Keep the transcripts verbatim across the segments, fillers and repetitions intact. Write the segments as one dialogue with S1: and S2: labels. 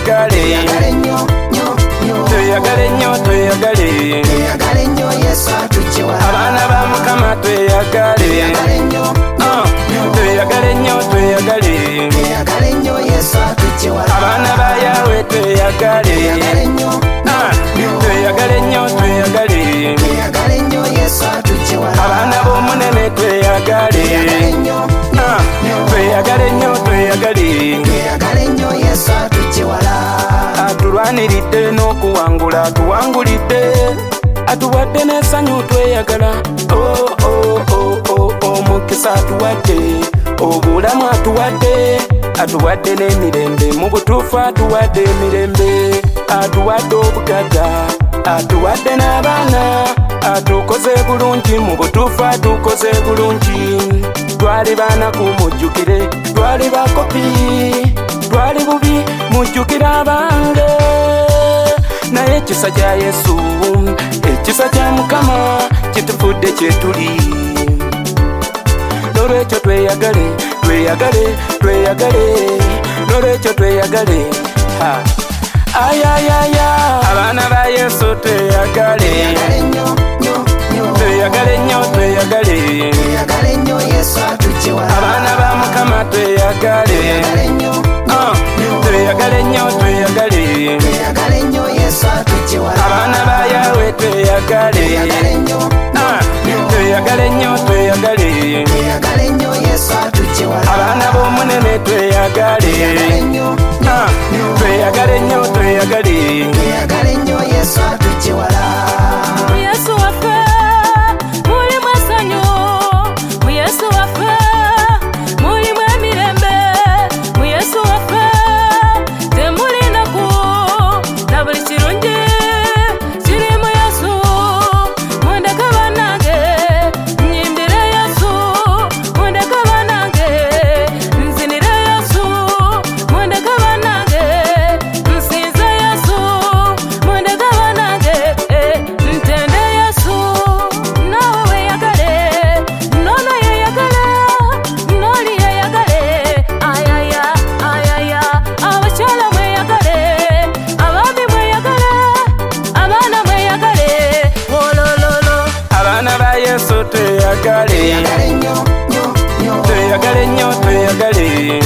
S1: tweyagale tweyagale nnyo tweyagale abaana ba Mukama tweyagale tweyagale nnyo tweyagale abaana ba Yahweh tweyagale tweyagale nnyo tweyagale abaana b'omunene tweyagale tweyagale nnyo tweyagale atulwaniridde n'okuwangula atuwangulidde atuwadde n'essanyu tweyagala omukisa atuwadde obulamu atuwadde atuwadde n'emirembe mu butuufu atuwadde emirembe atuwadde obugagga atuwadde n'abaana atukoze bulungi mu butuufu atukoze bulungi twali baana kumujjukire twali bakopi twali bubi mujjukire abange naye ekisa kya Yesu ekisa kya Mukama kitufudde kyetuli n'olwekyo tweyagale tweyagale tweyagale n'olwekyo tweyagale ayayaya abaana ba Yesu tweyagale tweyagale nnyo tweyagale abaana ba Mukama tweyagale tweyagale nnyo tweyagale abaana ba Yahweh tweyagale tweyagale nnyo tweyagale abaana b'omunene tweyagale tweyagale nnyo tweyagale
S2: Yesu waffe mulimu essanyu mu Yesu waffe mulimu emirembe mu Yesu waffe temuli nnaku na buli kirungi kiri mu Yesu mundeke bannange nnyimbire Yesu mundeke bannange nzinire Yesu mundeke bannange nsinze Yesu mundeke bannange ntende Yesu nawe weyagale nono yeyagale noli yeyagale ayaya ayaya abakyala mweyagale abaami mweyagale abaana mweyagale wolololo
S1: abaana ba Yesu tweyagale tweyagale nnyo tweyagale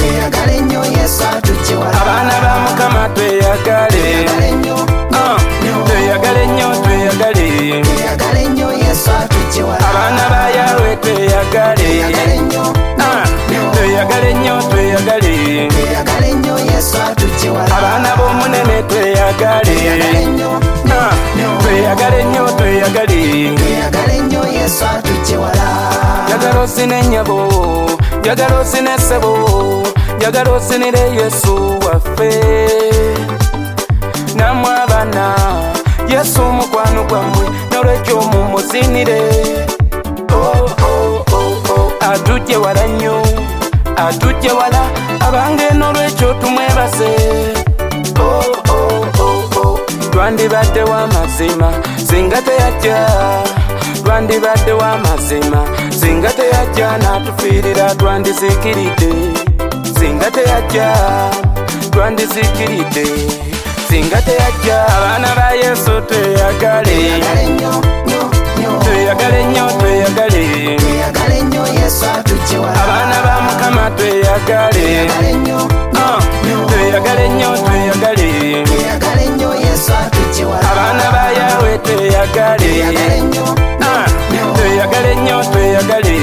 S1: abaana ba Mukama tweyagale tweyagale nnyo tweyagale abaana ba Yahweh tweyagale tweyagale nnyo tweyagale abaana b'omunene tweyagale tweyagale nnyo tweyagale njagala osine nnyabo njagala osine ssebo njagala osinire Yesu waffe nammwe abaana Yesu mukwano gwammwe n'olwekyo mumuzinire atujje wala nnyo atujje wala abange n'olwekyo tumwebase twandibadde w'amazima singa teyajja twandibadde w'amazima singa teyajja n'atufiirira twandiziikiridde singa teyajja twandiziikiridde singa teyajja abaana ba Yesu tweyagale tweyagale nnyo tweyagale abaana ba Mukama tweyagale tweyagale nnyo tweyagale abaana ba Yahweh tweyagale tweyagale nnyo tweyagale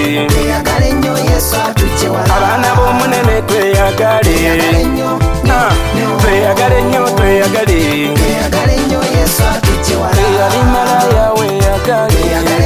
S1: abaana b'omunene tweyagale tweyagale nnyo tweyagale eyali malaya weyagale